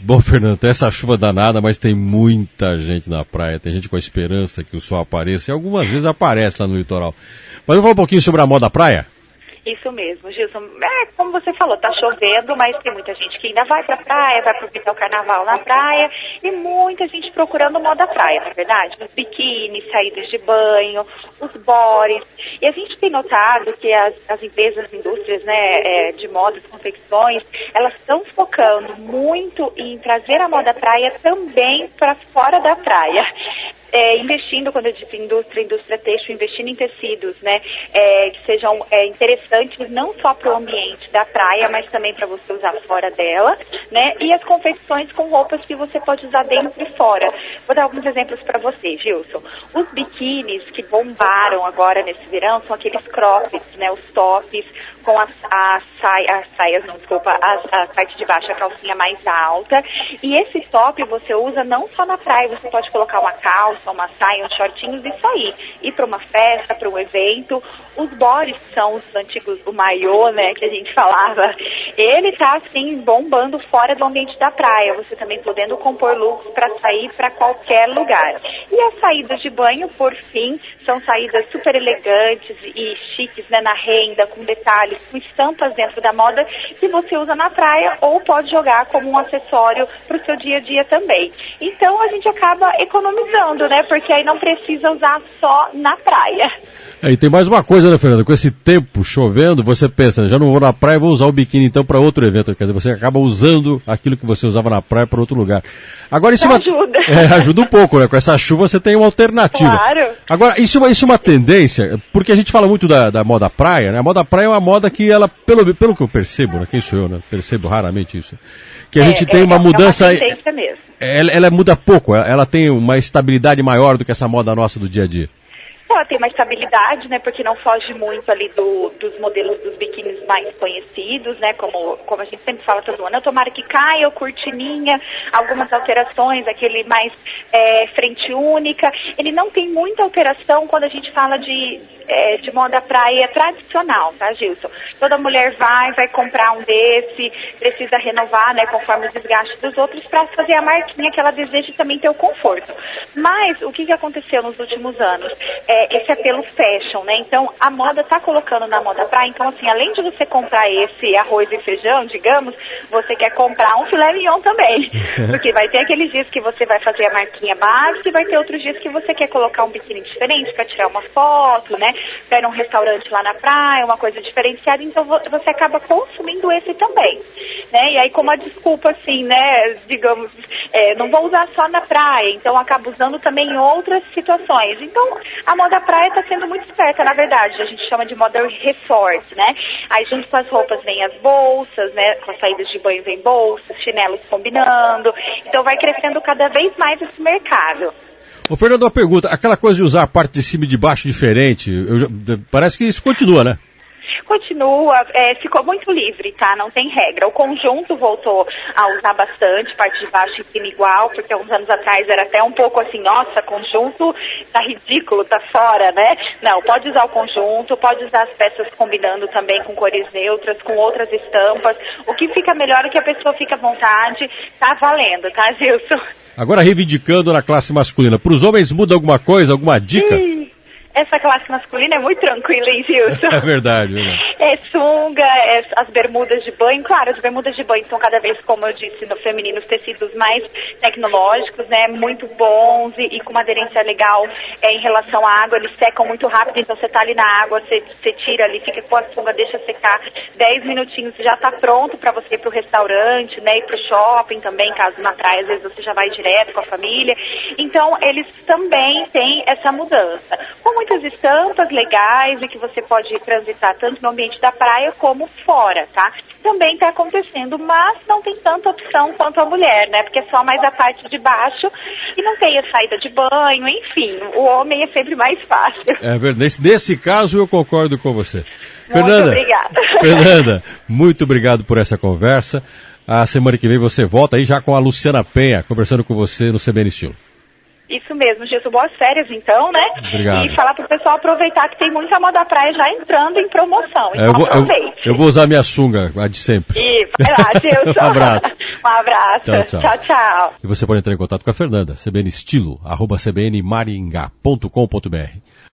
Bom, Fernando, tem essa chuva danada, mas tem muita gente na praia. Tem gente com a esperança que o sol apareça e algumas vezes aparece lá no litoral. Mas vamos falar um pouquinho sobre a moda praia? Isso mesmo, Gilson. Como você falou, tá chovendo, mas tem muita gente que ainda vai pra praia, vai aproveitar o carnaval na praia e muita gente procurando moda praia, na verdade. Os biquínis, saídas de banho, os bores. E a gente tem notado que as empresas, as indústrias, né, de modas, confecções, elas estão focando muito em trazer a moda praia também para fora da praia. Investindo, quando eu disse indústria têxtil, investindo em tecidos, né, que sejam interessantes não só para o ambiente da praia, mas também para você usar fora dela, né, e as confecções com roupas que você pode usar dentro e fora. Vou dar alguns exemplos para você, Gilson. Os biquínis que bombaram agora nesse verão são aqueles croppeds, né, os tops com a parte de baixo, a calcinha mais alta, e esse top você usa não só na praia, você pode colocar uma calça, uma saia, uns shortinhos e sair. Ir para uma festa, para um evento. Os bores são os antigos, o maiô, né, que a gente falava. Ele tá, assim, bombando fora do ambiente da praia. Você também podendo compor looks para sair para qualquer lugar. E as saídas de banho, por fim, são saídas super elegantes e chiques, né, na renda, com detalhes, com estampas dentro da moda, que você usa na praia ou pode jogar como um acessório para o seu dia a dia também. Então, a gente acaba economizando, né? Porque aí não precisa usar só na praia. E tem mais uma coisa, né, Fernanda? Com esse tempo chovendo, você pensa, né, já não vou na praia, vou usar o biquíni então para outro evento. Quer dizer, você acaba usando aquilo que você usava na praia para outro lugar. Agora, isso ajuda. Ajuda um pouco, né? Com essa chuva você tem uma alternativa. Claro. Agora, isso é uma tendência, porque a gente fala muito da moda praia, né? A moda praia é uma moda que ela, pelo que eu percebo, né? Quem sou eu, né? Percebo raramente isso. Que a gente tem uma mudança. É uma tendência mesmo. Ela muda pouco, ela tem uma estabilidade maior do que essa moda nossa do dia a dia. Ela tem uma estabilidade, né, porque não foge muito ali dos modelos dos biquínis mais conhecidos, né, como a gente sempre fala todo ano, tomara que caia, ou cortininha, algumas alterações, aquele mais frente única. Ele não tem muita alteração quando a gente fala de moda praia tradicional, tá, Gilson? Toda mulher vai comprar um desse, precisa renovar, né, conforme o desgaste dos outros, para fazer a marquinha que ela deseja e também ter o conforto. Mas o que aconteceu nos últimos anos? Esse apelo fashion, né? Então, a moda tá colocando na moda praia. Então, assim, além de você comprar esse arroz e feijão, digamos, você quer comprar um filé mignon também. Porque vai ter aqueles dias que você vai fazer a marquinha básica e vai ter outros dias que você quer colocar um biquíni diferente para tirar uma foto, né? Para ir num restaurante lá na praia, uma coisa diferenciada. Então, você acaba consumindo esse também, né? E aí, como a desculpa, assim, né? Digamos, não vou usar só na praia. Então, acaba usando também em outras situações. Então, a moda praia está sendo muito esperta, na verdade. A gente chama de moda resort, né? Aí junto com as roupas vem as bolsas, né? Com as saídas de banho vem bolsas, chinelos combinando. Então vai crescendo cada vez mais esse mercado. Ô Fernando, uma pergunta. Aquela coisa de usar a parte de cima e de baixo diferente, parece que isso continua, né? Continua, ficou muito livre, tá? Não tem regra. O conjunto voltou a usar bastante, parte de baixo e cima igual, porque uns anos atrás era até um pouco assim, nossa, conjunto tá ridículo, tá fora, né? Não, pode usar o conjunto, pode usar as peças combinando também com cores neutras, com outras estampas. O que fica melhor é que a pessoa fica à vontade, tá valendo, tá, Gilson? Agora reivindicando na classe masculina, para os homens muda alguma coisa, alguma dica? Essa classe masculina é muito tranquila, hein, Gilson? É verdade, né? Sunga, as bermudas de banho. Claro, as bermudas de banho são cada vez, como eu disse, no feminino, os tecidos mais tecnológicos, né? Muito bons e com uma aderência legal em relação à água. Eles secam muito rápido, então você tá ali na água, você tira ali, fica com a sunga, deixa secar 10 minutinhos, já tá pronto para você ir pro restaurante, né? Ir pro shopping também, caso na praia, às vezes você já vai direto com a família. Então, eles também têm essa mudança. Com muitas estampas legais e que você pode transitar tanto no ambiente da praia como fora, tá? Também está acontecendo, mas não tem tanta opção quanto a mulher, né? Porque é só mais a parte de baixo e não tem a saída de banho, enfim, o homem é sempre mais fácil. É verdade, nesse caso eu concordo com você. Muito obrigada. Fernanda, muito obrigado por essa conversa. A semana que vem você volta aí já com a Luciana Penha, conversando com você no CBN Estilo. Isso mesmo, Gilson, boas férias então, né? Obrigado. E falar pro pessoal aproveitar que tem muita moda praia já entrando em promoção. Então aproveite. Eu vou usar minha sunga, a de sempre. E vai lá, Gilson. Um abraço. Um abraço. Tchau. Tchau. E você pode entrar em contato com a Fernanda, cbnestilo@cbnmaringá.com.br.